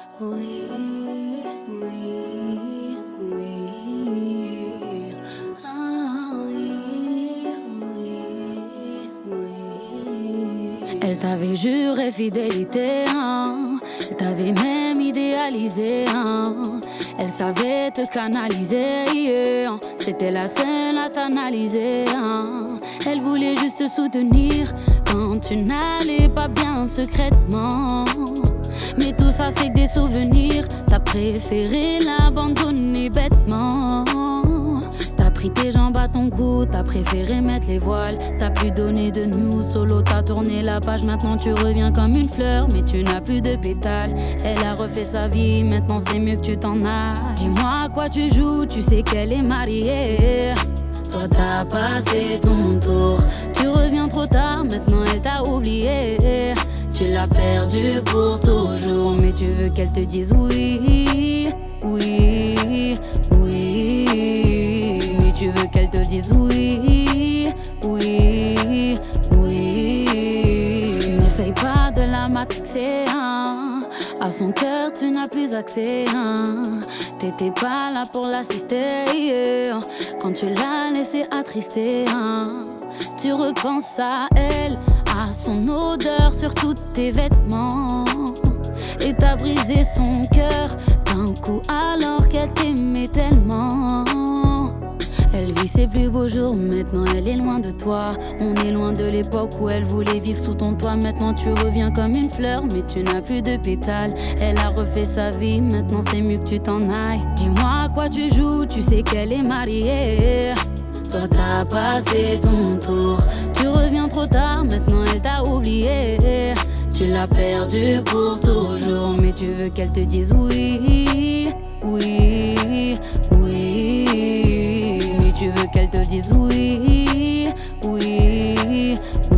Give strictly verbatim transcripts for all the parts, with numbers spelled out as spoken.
Oui, oui, oui. Ah oui, oui, oui. Elle t'avait juré fidélité, hein. Elle t'avait même idéalisé, hein. Elle savait te canaliser, yeah. C'était la seule à t'analyser, hein. Elle voulait juste te soutenir quand tu n'allais pas bien secrètement. Mais tout ça c'est que des souvenirs. T'as préféré l'abandonner bêtement. T'as pris tes jambes à ton cou, t'as préféré mettre les voiles. T'as plus donné de news, solo t'as tourné la page. Maintenant tu reviens comme une fleur, mais tu n'as plus de pétales. Elle a refait sa vie, maintenant c'est mieux que tu t'en ailles. Dis-moi à quoi tu joues, tu sais qu'elle est mariée. Toi t'as passé ton tour, tu reviens trop tard, maintenant elle t'a oublié. Tu l'as perdue pour toujours, mais tu veux qu'elle te dise oui, oui, oui. Mais tu veux qu'elle te dise oui, oui, oui. N'essaye pas de la matrixer, hein. À son cœur tu n'as plus accès, hein. T'étais pas là pour l'assister, yeah. Quand tu l'as laissé attristé, hein. Tu repenses à elle, à son odeur sur tous tes vêtements. Et t'as brisé son cœur d'un coup alors qu'elle t'aimait tellement. Elle vit ses plus beaux jours, maintenant elle est loin de toi. On est loin de l'époque où elle voulait vivre sous ton toit. Maintenant tu reviens comme une fleur, mais tu n'as plus de pétales. Elle a refait sa vie, maintenant c'est mieux que tu t'en ailles. Dis-moi à quoi tu joues, tu sais qu'elle est mariée. Toi t'as passé ton tour, tu reviens trop tard, maintenant elle t'a oublié. Tu l'as perdue pour toujours, mais tu veux qu'elle te dise oui, oui, oui. Mais tu veux qu'elle te dise oui, oui,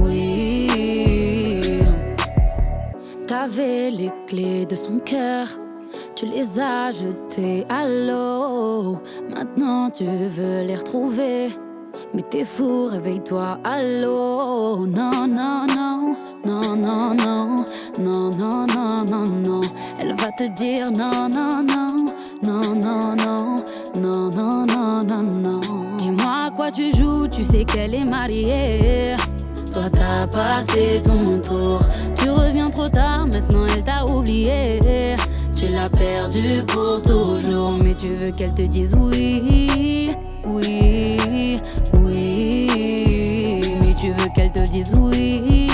oui. T'avais les clés de son cœur, tu les as jetées à l'eau. Maintenant tu veux les retrouver, mais t'es fou, réveille-toi, allô. Non, non, non, non, non, non, non, non, non, non, non. Elle va te dire non, non, non, non, non, non, non, non, non, non, non. Dis-moi à quoi tu joues, tu sais qu'elle est mariée. Toi t'as passé ton tour, tu reviens trop tard, maintenant elle t'a oublié. Tu l'as perdue pour toujours, mais tu veux qu'elle te dise oui, oui, oui. Mais tu veux qu'elle te dise oui.